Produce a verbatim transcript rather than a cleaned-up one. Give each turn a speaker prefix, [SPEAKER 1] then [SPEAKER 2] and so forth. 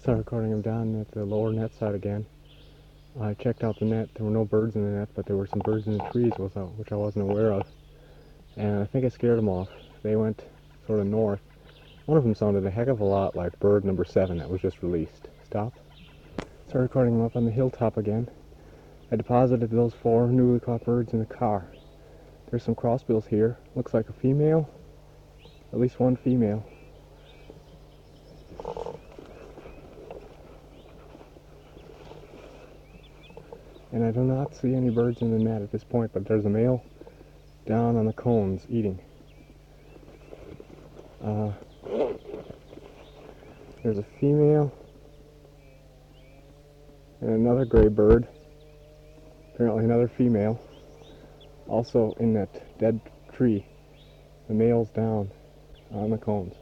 [SPEAKER 1] Started recording him down at the lower net side again. I checked out the net. There were no birds in the net, but there were some birds in the trees, which I wasn't aware of. And I think I scared them off. They went sort of north. One of them sounded a heck of a lot like bird number seven that was just released. Stop. Started recording them up on the hilltop again. I deposited those four newly caught birds in the car. There's some crossbills here. Looks like a female. At least one female. And I do not see any birds in the net at this point, but there's a male down on the cones eating. Uh, there's a female and another gray bird, apparently another female, also in that dead tree. The male's down on the cones.